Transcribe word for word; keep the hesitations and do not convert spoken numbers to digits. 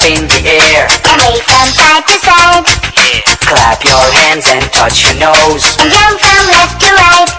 in the air and wave from side to side. Clap your hands and touch your nose And jump from left to right.